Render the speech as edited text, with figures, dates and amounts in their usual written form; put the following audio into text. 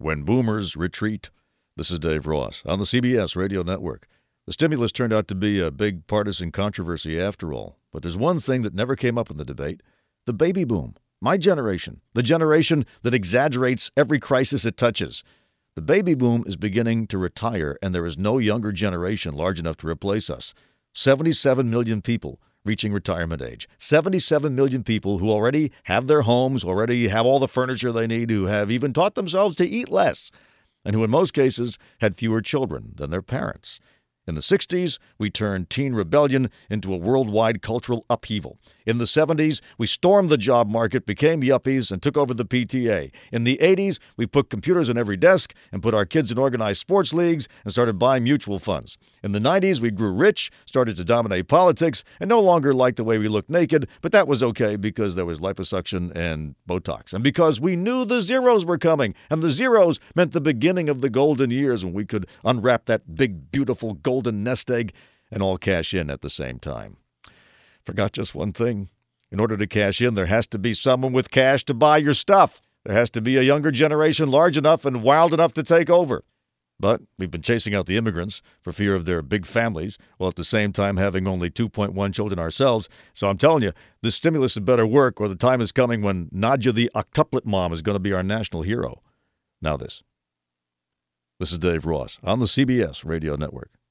when boomers retreat. This is Dave Ross on the CBS Radio Network. The stimulus turned out to be a big partisan controversy after all. But there's one thing that never came up in the debate: the baby boom. My generation, the generation that exaggerates every crisis it touches. The baby boom is beginning to retire, and there is no younger generation large enough to replace us. 77 million people reaching retirement age. 77 million people who already have their homes, already have all the furniture they need, who have even taught themselves to eat less, and who in most cases had fewer children than their parents. In the 60s, we turned teen rebellion into a worldwide cultural upheaval. In the 70s, we stormed the job market, became yuppies, and took over the PTA. In the 80s, we put computers on every desk and put our kids in organized sports leagues and started buying mutual funds. In the 90s, we grew rich, started to dominate politics, and no longer liked the way we looked naked, but that was okay because there was liposuction and Botox. And because we knew the zeros were coming, and the zeros meant the beginning of the golden years when we could unwrap that big, beautiful golden nest egg and all cash in at the same time. Forgot just one thing. In order to cash in, there has to be someone with cash to buy your stuff. There has to be a younger generation large enough and wild enough to take over. But we've been chasing out the immigrants for fear of their big families, while at the same time having only 2.1 children ourselves. So I'm telling you, this stimulus had better work, or the time is coming when Nadja the octuplet mom is going to be our national hero. Now this. This is Dave Ross on the CBS Radio Network.